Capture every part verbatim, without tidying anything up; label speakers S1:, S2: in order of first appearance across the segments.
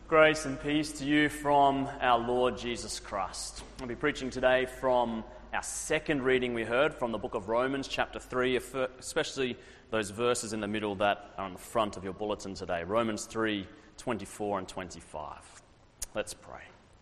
S1: Grace and peace to you from our Lord Jesus Christ. I'll be preaching today from our second reading we heard from the book of Romans, chapter three, especially those verses in the middle that are on the front of your bulletin today. Romans three, twenty-four and twenty-five. Let's pray.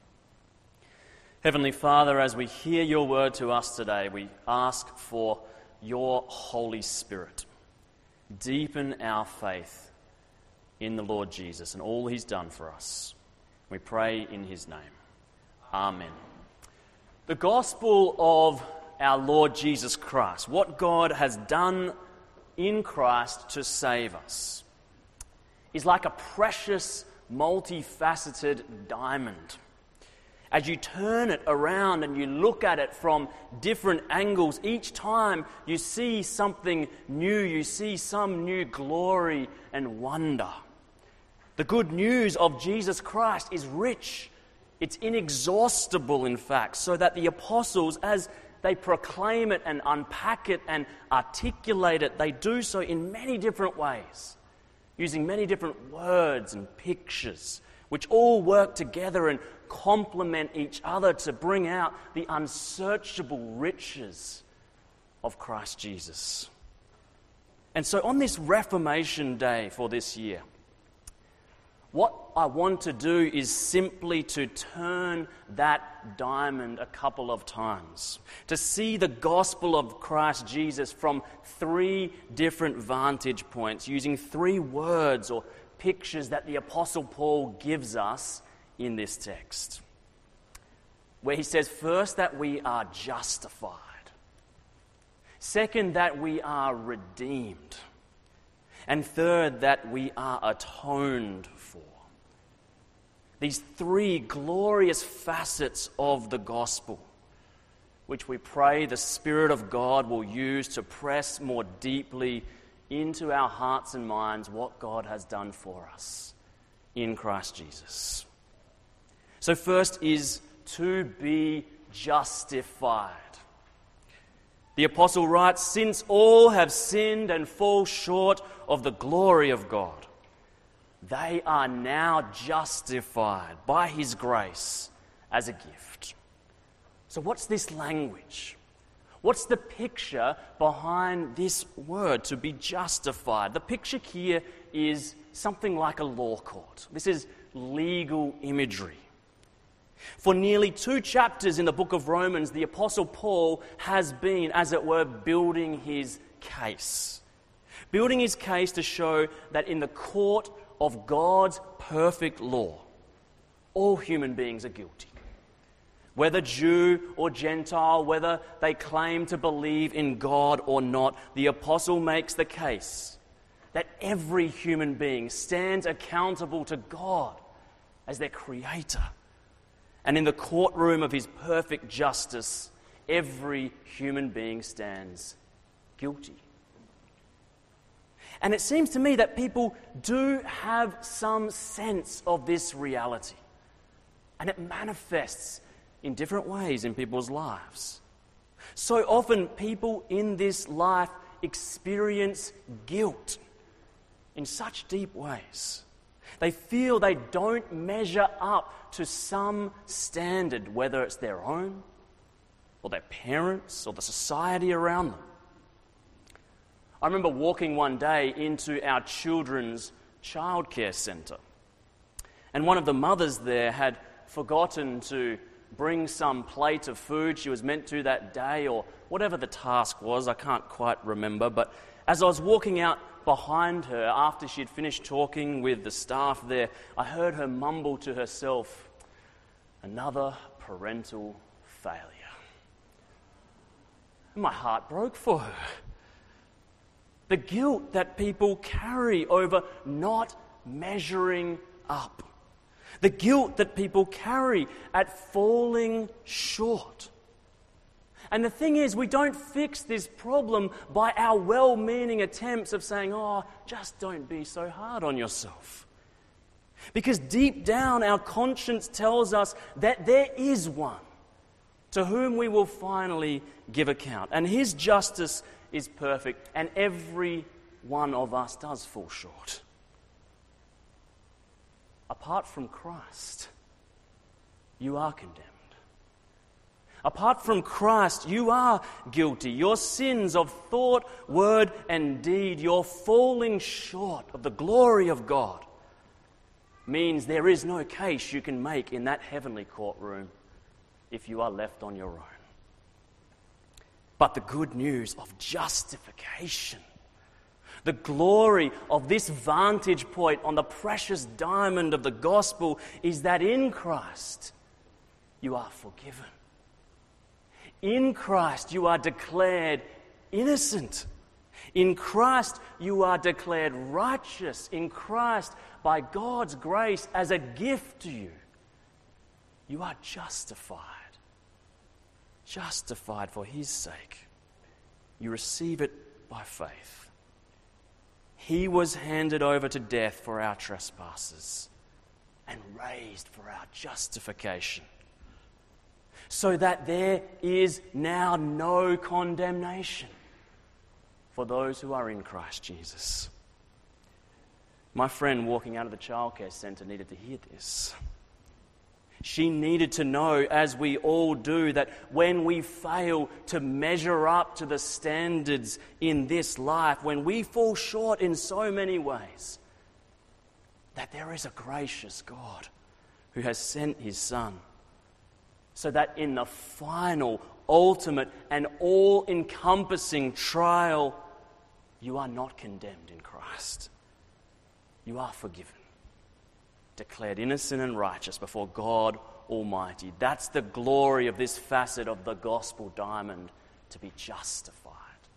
S1: Heavenly Father, as we hear your word to us today, we ask for your Holy Spirit. Deepen our faith in the Lord Jesus and all he's done for us. We pray in his name. Amen. The gospel of our Lord Jesus Christ, what God has done in Christ to save us, is like a precious, multifaceted diamond. As you turn it around and you look at it from different angles, each time you see something new, you see some new glory and wonder. The good news of Jesus Christ is rich. It's inexhaustible, in fact, so that the apostles, as they proclaim it and unpack it and articulate it, they do so in many different ways, using many different words and pictures, which all work together and complement each other to bring out the unsearchable riches of Christ Jesus. And so on this Reformation Day for this year, what I want to do is simply to turn that diamond a couple of times, to see the gospel of Christ Jesus from three different vantage points, using three words or pictures that the Apostle Paul gives us in this text, where he says first that we are justified, second that we are redeemed, and third that we are atoned for. These three glorious facets of the gospel, which we pray the Spirit of God will use to press more deeply into our hearts and minds what God has done for us in Christ Jesus. So first is to be justified. The apostle writes, "Since all have sinned and fall short of the glory of God, they are now justified by his grace as a gift." So what's this language? What's the picture behind this word, to be justified? The picture here is something like a law court. This is legal imagery. For nearly two chapters in the book of Romans, the Apostle Paul has been, as it were, building his case. Building his case to show that in the court of God's perfect law, all human beings are guilty. Whether Jew or Gentile, whether they claim to believe in God or not, the apostle makes the case that every human being stands accountable to God as their creator. And in the courtroom of his perfect justice, every human being stands guilty. And it seems to me that people do have some sense of this reality. And it manifests in different ways in people's lives. So often people in this life experience guilt in such deep ways. They feel they don't measure up to some standard, whether it's their own, or their parents, or the society around them. I remember walking one day into our children's childcare centre, and one of the mothers there had forgotten to bring some plate of food she was meant to that day, or whatever the task was, I can't quite remember. But as I was walking out behind her, after she'd finished talking with the staff there, I heard her mumble to herself, "Another parental failure." And my heart broke for her. The guilt that people carry over not measuring up. The guilt that people carry at falling short. And the thing is, we don't fix this problem by our well-meaning attempts of saying, "Oh, just don't be so hard on yourself." Because deep down, our conscience tells us that there is one to whom we will finally give account. And his justice is perfect, and every one of us does fall short. apart from Christ, you are condemned. Apart from Christ, you are guilty. Your sins of thought, word, and deed, your falling short of the glory of God, means there is no case you can make in that heavenly courtroom if you are left on your own. But the good news of justification, the glory of this vantage point on the precious diamond of the gospel, is that in Christ you are forgiven. In Christ you are declared innocent. In Christ you are declared righteous. In Christ, by God's grace as a gift to you, you are justified. Justified for His sake. You receive it by faith. He was handed over to death for our trespasses and raised for our justification, so that there is now no condemnation for those who are in Christ Jesus. My friend walking out of the childcare centre needed to hear this. She needed to know, as we all do, that when we fail to measure up to the standards in this life, when we fall short in so many ways, that there is a gracious God who has sent His Son, so that in the final, ultimate, and all-encompassing trial, you are not condemned in Christ. You are forgiven, declared innocent and righteous before God Almighty. That's the glory of this facet of the gospel diamond, to be justified.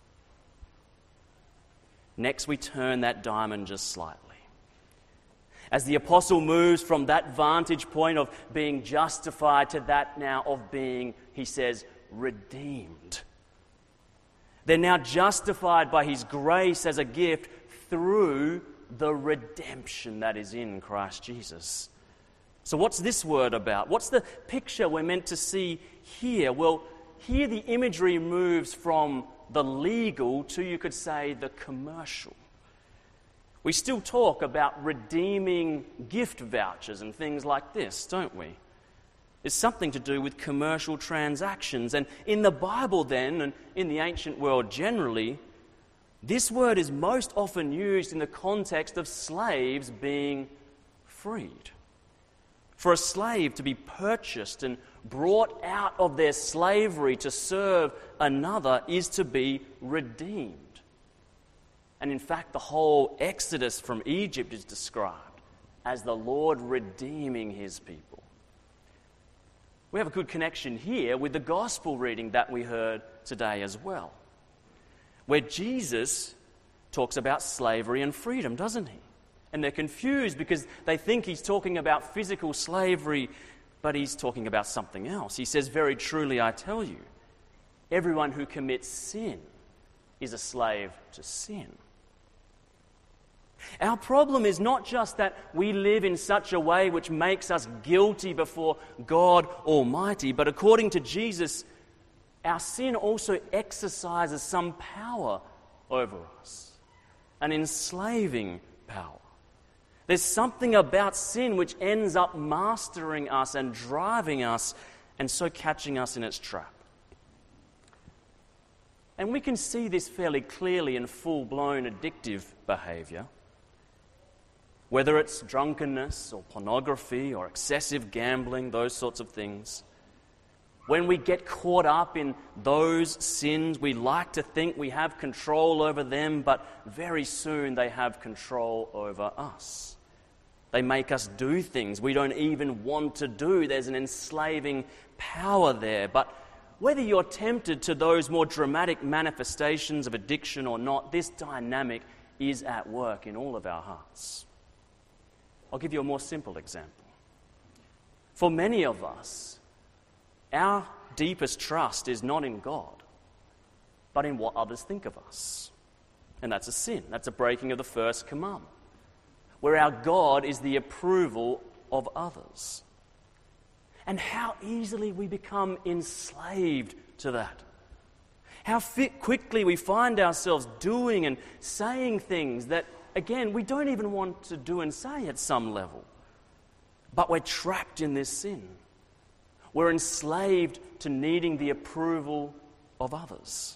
S1: Next, we turn that diamond just slightly. As the apostle moves from that vantage point of being justified to that now of being, he says, redeemed. They're now justified by His grace as a gift through the redemption that is in Christ Jesus. So what's this word about? What's the picture we're meant to see here? Well, here the imagery moves from the legal to, you could say, the commercial. We still talk about redeeming gift vouchers and things like this, don't we? It's something to do with commercial transactions. And in the Bible then, and in the ancient world generally, this word is most often used in the context of slaves being freed. For a slave to be purchased and brought out of their slavery to serve another is to be redeemed. And in fact, the whole exodus from Egypt is described as the Lord redeeming His people. We have a good connection here with the gospel reading that we heard today as well, where Jesus talks about slavery and freedom, doesn't He? And they're confused because they think He's talking about physical slavery, but He's talking about something else. He says, "Very truly I tell you, everyone who commits sin is a slave to sin." Our problem is not just that we live in such a way which makes us guilty before God Almighty, but according to Jesus, our sin also exercises some power over us, an enslaving power. There's something about sin which ends up mastering us and driving us, and so catching us in its trap. And we can see this fairly clearly in full-blown addictive behaviour. Whether it's drunkenness or pornography or excessive gambling, those sorts of things. When we get caught up in those sins, we like to think we have control over them, but very soon they have control over us. They make us do things we don't even want to do. There's an enslaving power there. But whether you're tempted to those more dramatic manifestations of addiction or not, this dynamic is at work in all of our hearts. I'll give you a more simple example. For many of us, our deepest trust is not in God, but in what others think of us. And that's a sin. That's a breaking of the first commandment, where our God is the approval of others. And how easily we become enslaved to that. How fit quickly we find ourselves doing and saying things that, again, we don't even want to do and say at some level. But we're trapped in this sin. We're enslaved to needing the approval of others.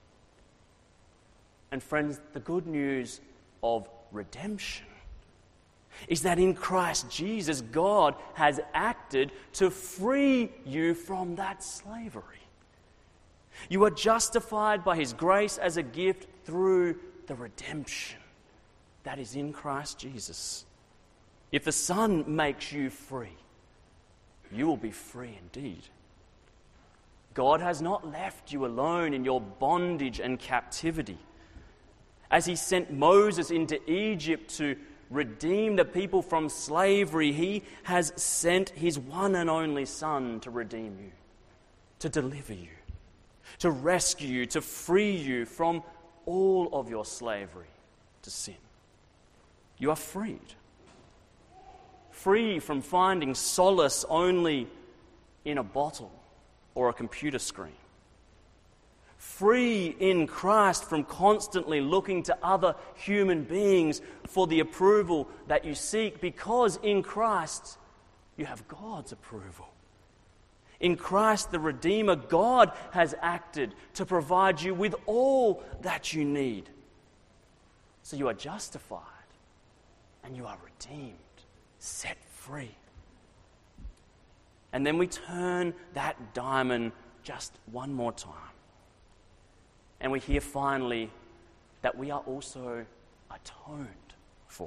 S1: And friends, the good news of redemption is that in Christ Jesus, God has acted to free you from that slavery. You are justified by his grace as a gift through the redemption that is in Christ Jesus. If the Son makes you free, you will be free indeed. God has not left you alone in your bondage and captivity. As he sent Moses into Egypt to redeem the people from slavery, he has sent his one and only Son to redeem you, to deliver you, to rescue you, to free you from all of your slavery to sin. You are freed. Free from finding solace only in a bottle or a computer screen. Free in Christ from constantly looking to other human beings for the approval that you seek, because in Christ you have God's approval. In Christ the Redeemer, God has acted to provide you with all that you need. So you are justified and you are redeemed, set free. And then we turn that diamond just one more time. And we hear finally that we are also atoned for.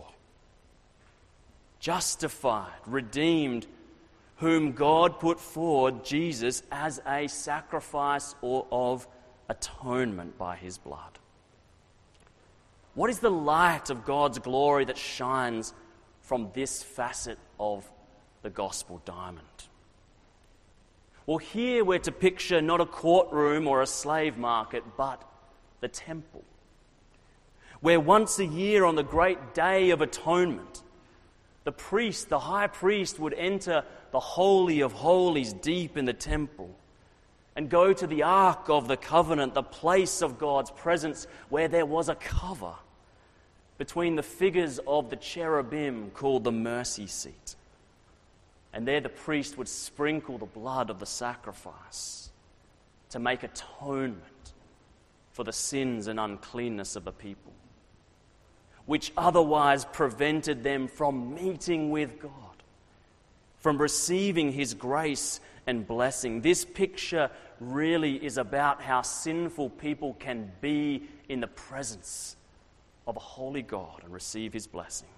S1: Justified, redeemed, whom God put forward, Jesus, as a sacrifice or of atonement by his blood. What is the light of God's glory that shines from this facet of the gospel diamond? Well, here we're to picture not a courtroom or a slave market, but the temple, where once a year on the great day of atonement, the priest, the high priest, would enter the Holy of Holies deep in the temple and go to the Ark of the Covenant, the place of God's presence, where there was a cover between the figures of the cherubim called the mercy seat. And there the priest would sprinkle the blood of the sacrifice to make atonement for the sins and uncleanness of the people, which otherwise prevented them from meeting with God, from receiving his grace and blessing. This picture really is about how sinful people can be in the presence of a holy God and receive his blessing.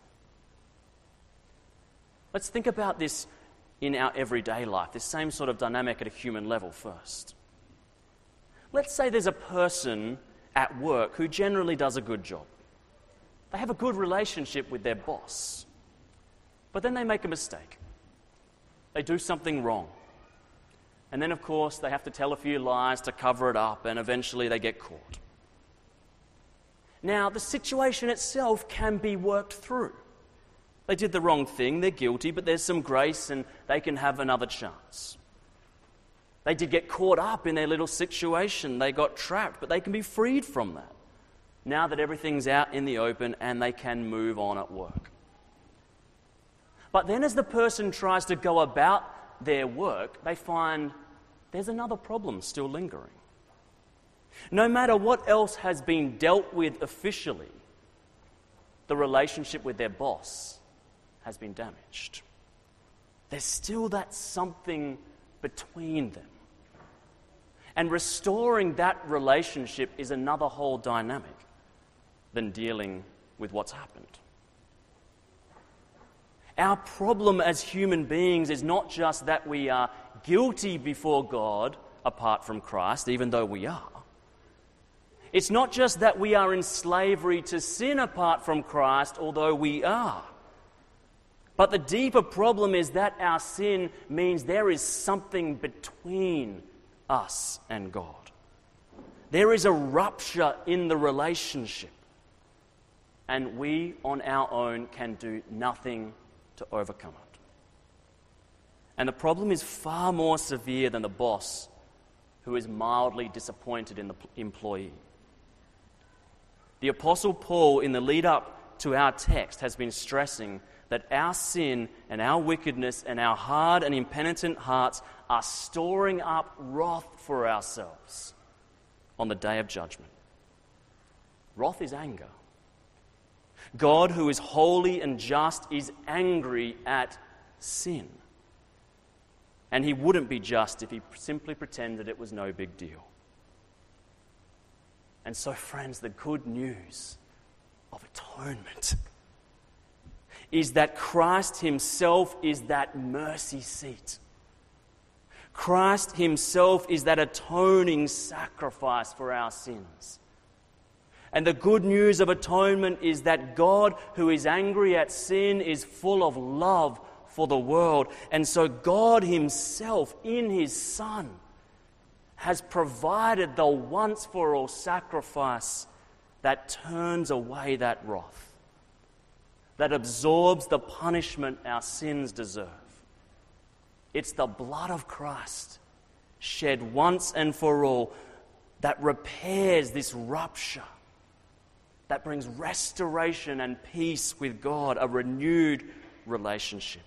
S1: Let's think about this in our everyday life, this same sort of dynamic at a human level first. Let's say there's a person at work who generally does a good job. They have a good relationship with their boss, but then they make a mistake. They do something wrong. And then, of course, they have to tell a few lies to cover it up, and eventually they get caught. Now, the situation itself can be worked through. They did the wrong thing, they're guilty, but there's some grace and they can have another chance. They did get caught up in their little situation, they got trapped, but they can be freed from that now that everything's out in the open and they can move on at work. But then as the person tries to go about their work, they find there's another problem still lingering. No matter what else has been dealt with officially, the relationship with their boss has been damaged. There's still that something between them. And restoring that relationship is another whole dynamic than dealing with what's happened. Our problem as human beings is not just that we are guilty before God apart from Christ, even though we are. It's not just that we are in slavery to sin apart from Christ, although we are. But the deeper problem is that our sin means there is something between us and God. There is a rupture in the relationship, and we on our own can do nothing to overcome it. And the problem is far more severe than the boss who is mildly disappointed in the employee. The Apostle Paul, in the lead up to our text, has been stressing that our sin and our wickedness and our hard and impenitent hearts are storing up wrath for ourselves on the day of judgment. Wrath is anger. God, who is holy and just, is angry at sin. And he wouldn't be just if he simply pretended it was no big deal. And so, friends, the good news of atonement is that Christ himself is that mercy seat. Christ himself is that atoning sacrifice for our sins. And the good news of atonement is that God, who is angry at sin, is full of love for the world. And so God himself, in his Son, has provided the once-for-all sacrifice that turns away that wrath, that absorbs the punishment our sins deserve. It's the blood of Christ, shed once and for all, that repairs this rupture, that brings restoration and peace with God, a renewed relationship.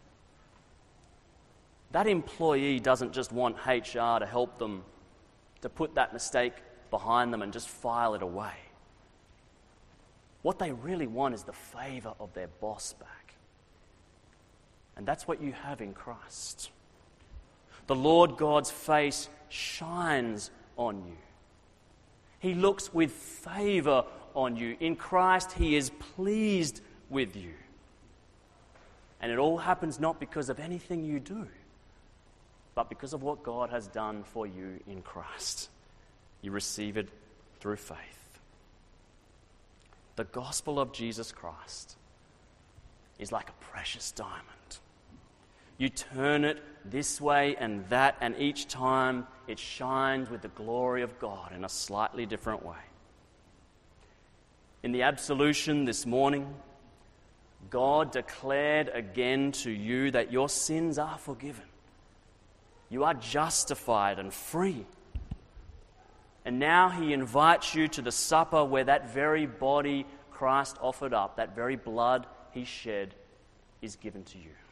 S1: That employee doesn't just want H R to help them to put that mistake behind them and just file it away. What they really want is the favor of their boss back. And that's what you have in Christ. The Lord God's face shines on you. He looks with favor on you. In Christ, he is pleased with you. And it all happens not because of anything you do, but because of what God has done for you in Christ. You receive it through faith. The gospel of Jesus Christ is like a precious diamond. You turn it this way and that, and each time it shines with the glory of God in a slightly different way. In the absolution this morning, God declared again to you that your sins are forgiven. You are justified and free. And now he invites you to the supper where that very body Christ offered up, that very blood he shed, is given to you.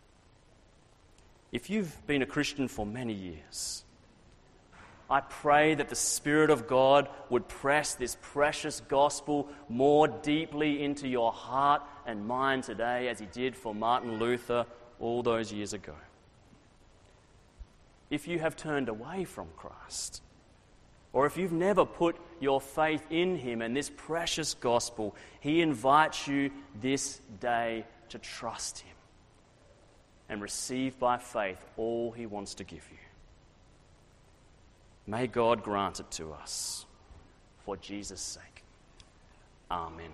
S1: If you've been a Christian for many years, I pray that the Spirit of God would press this precious gospel more deeply into your heart and mind today, as he did for Martin Luther all those years ago. If you have turned away from Christ, or if you've never put your faith in him and this precious gospel, he invites you this day to trust him and receive by faith all he wants to give you. May God grant it to us for Jesus' sake. Amen.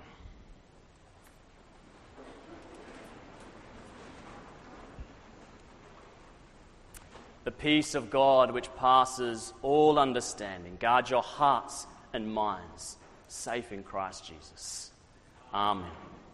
S1: The peace of God, which passes all understanding, guard your hearts and minds safe in Christ Jesus. Amen.